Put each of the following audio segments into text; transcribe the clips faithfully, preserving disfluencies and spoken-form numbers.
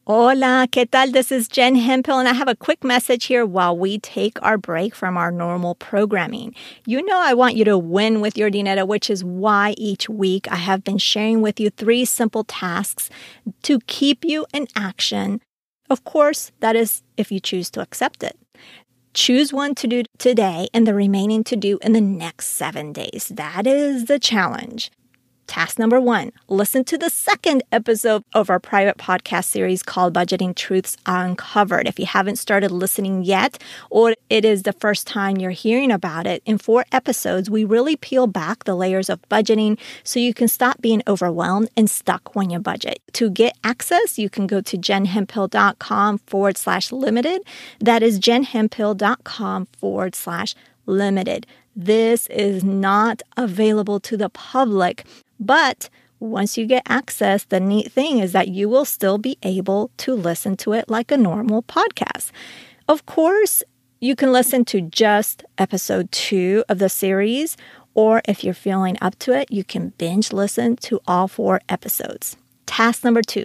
Hola, ¿qué tal? This is Jen Hemphill, and I have a quick message here while we take our break from our normal programming. You know I want you to win with your dinero, which is why each week I have been sharing with you three simple tasks to keep you in action. Of course, that is if you choose to accept it. Choose one to do today and the remaining to do in the next seven days. That is the challenge. Task number one, listen to the second episode of our private podcast series called Budgeting Truths Uncovered. If you haven't started listening yet, or it is the first time you're hearing about it, in four episodes, we really peel back the layers of budgeting so you can stop being overwhelmed and stuck when you budget. To get access, you can go to jenhemphill.com forward slash limited. That is jenhemphill.com forward slash limited. This is not available to the public. But once you get access, the neat thing is that you will still be able to listen to it like a normal podcast. Of course, you can listen to just episode two of the series, or if you're feeling up to it, you can binge listen to all four episodes. Task number two.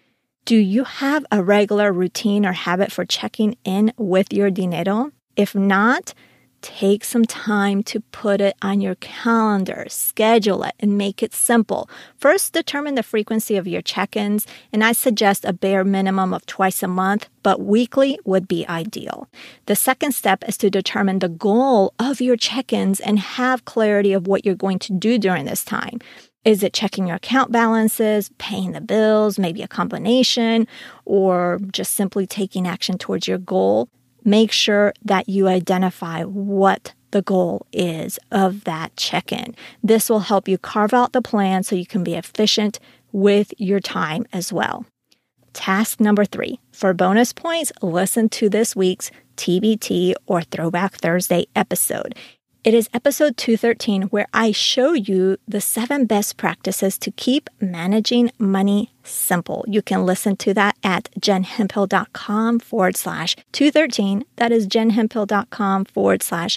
Do you have a regular routine or habit for checking in with your dinero? If not, take some time to put it on your calendar, schedule it, and make it simple. First, determine the frequency of your check-ins, and I suggest a bare minimum of twice a month, but weekly would be ideal. The second step is to determine the goal of your check-ins and have clarity of what you're going to do during this time. Is it checking your account balances, paying the bills, maybe a combination, or just simply taking action towards your goal? Make sure that you identify what the goal is of that check-in. This will help you carve out the plan so you can be efficient with your time as well. Task number three. For bonus points, listen to this week's T B T or Throwback Thursday episode. It is episode two thirteen where I show you the seven best practices to keep managing money simple. You can listen to that at jenhemphill.com forward slash 213. That is jenhemphill.com forward slash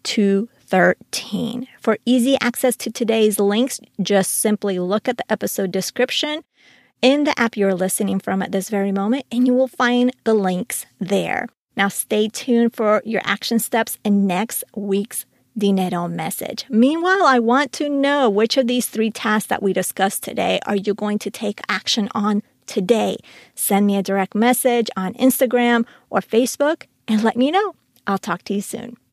213. For easy access to today's links, just simply look at the episode description in the app you're listening from at this very moment, and you will find the links there. Now stay tuned for your action steps in next week's Dinero message. Meanwhile, I want to know which of these three tasks that we discussed today are you going to take action on today? Send me a direct message on Instagram or Facebook and let me know. I'll talk to you soon.